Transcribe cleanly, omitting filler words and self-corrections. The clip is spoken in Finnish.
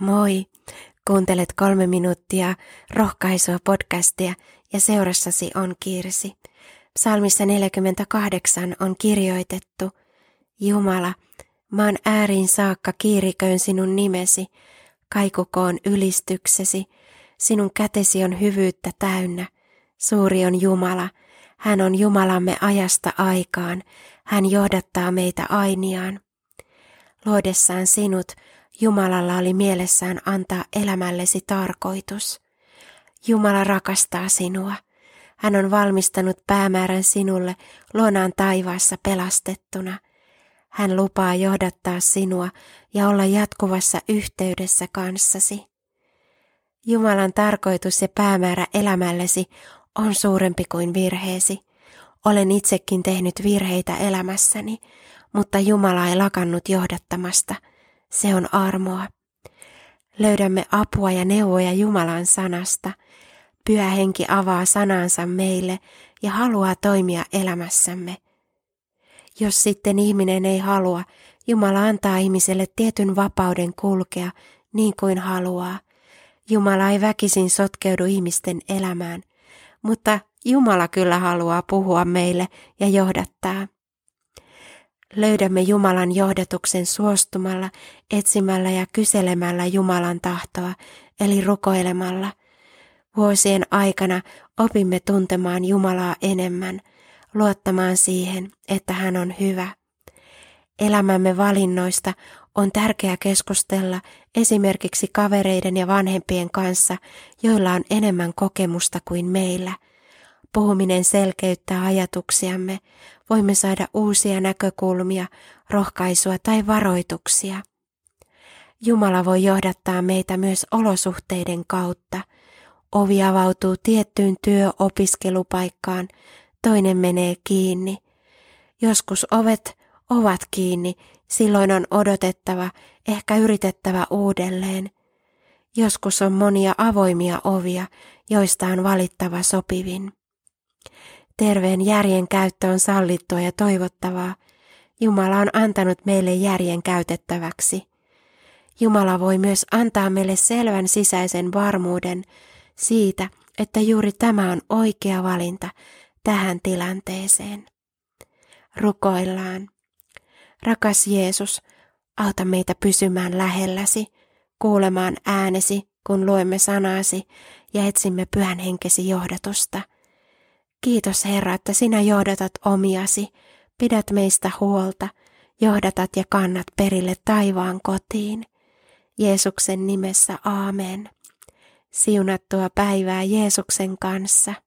Moi! Kuuntelet 3 minuuttia rohkaisua podcastia ja seurassasi on Kirsi. Psalmissa 48 on kirjoitettu: Jumala, maan ääriin saakka kiiriköön sinun nimesi, kaikukoon ylistyksesi, sinun kätesi on hyvyyttä täynnä. Suuri on Jumala, hän on Jumalamme ajasta aikaan, hän johdattaa meitä ainiaan. Luodessaan sinut, Jumalalla oli mielessään antaa elämällesi tarkoitus. Jumala rakastaa sinua. Hän on valmistanut päämäärän sinulle luonaan taivaassa pelastettuna. Hän lupaa johdattaa sinua ja olla jatkuvassa yhteydessä kanssasi. Jumalan tarkoitus ja päämäärä elämällesi on suurempi kuin virheesi. Olen itsekin tehnyt virheitä elämässäni, mutta Jumala ei lakannut johdattamasta. Se on armoa. Löydämme apua ja neuvoja Jumalan sanasta. Pyhä Henki avaa sanansa meille ja haluaa toimia elämässämme. Jos sitten ihminen ei halua, Jumala antaa ihmiselle tietyn vapauden kulkea niin kuin haluaa. Jumala ei väkisin sotkeudu ihmisten elämään, mutta Jumala kyllä haluaa puhua meille ja johdattaa. Löydämme Jumalan johdatuksen suostumalla, etsimällä ja kyselemällä Jumalan tahtoa, eli rukoilemalla. Vuosien aikana opimme tuntemaan Jumalaa enemmän, luottamaan siihen, että hän on hyvä. Elämämme valinnoista on tärkeää keskustella esimerkiksi kavereiden ja vanhempien kanssa, joilla on enemmän kokemusta kuin meillä. Puhuminen selkeyttää ajatuksiamme, voimme saada uusia näkökulmia, rohkaisua tai varoituksia. Jumala voi johdattaa meitä myös olosuhteiden kautta. Ovi avautuu tiettyyn opiskelupaikkaan, toinen menee kiinni. Joskus ovet ovat kiinni, silloin on odotettava, ehkä yritettävä uudelleen. Joskus on monia avoimia ovia, joista on valittava sopivin. Terveen järjen käyttö on sallittua ja toivottavaa. Jumala on antanut meille järjen käytettäväksi. Jumala voi myös antaa meille selvän sisäisen varmuuden siitä, että juuri tämä on oikea valinta tähän tilanteeseen. Rukoillaan. Rakas Jeesus, auta meitä pysymään lähelläsi, kuulemaan äänesi, kun luemme sanasi ja etsimme Pyhän Henkesi johdatusta. Kiitos Herra, että sinä johdatat omiasi, pidät meistä huolta, johdatat ja kannat perille taivaan kotiin. Jeesuksen nimessä aamen. Siunattua päivää Jeesuksen kanssa.